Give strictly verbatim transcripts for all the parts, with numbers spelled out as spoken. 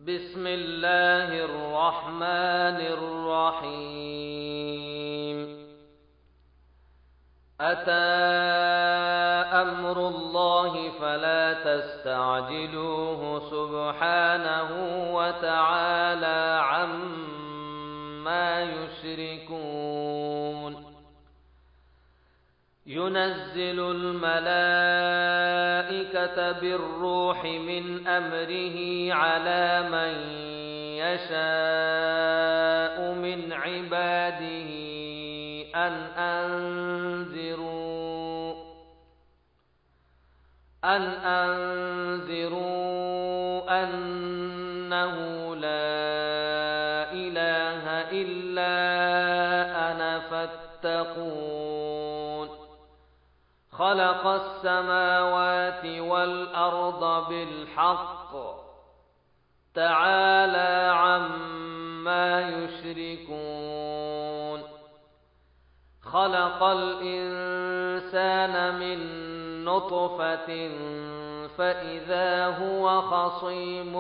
بسم الله الرحمن الرحيم أتى أمر الله فلا تستعجلوه سبحانه وتعالى عما يشركون ينزل الملائكة بالروح من أمره على من يشاء من عباده أن أنذروا أن أنذروا أنه لا إله إلا أنا فاتقون خلق السماوات والأرض بالحق تعالى عما يشركون خلق الإنسان من نطفة فإذا هو خصيم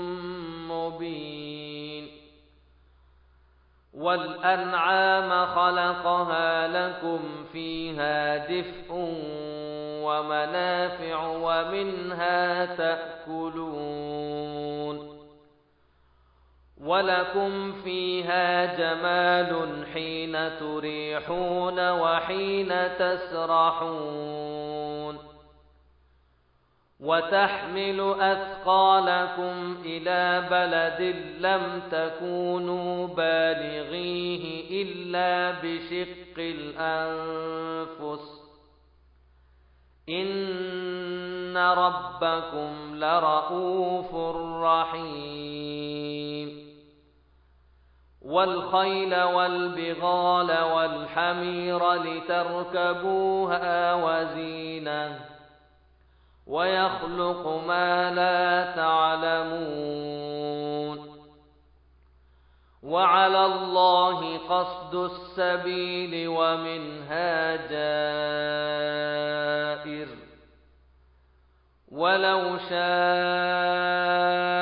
مبين والأنعام خلقها لكم فيها دفء ومنافع ومنها تأكلون ولكم فيها جمال حين تريحون وحين تسرحون وتحمل أثقالكم إلى بلد لم تكونوا بالغيه إلا بشق الأنفس إن ربكم لرؤوف رحيم والخيل والبغال والحمير لتركبوها وزينة ويخلق ما لا تعلمون وعلى الله قصد السبيل ومنها جائر ولو شاء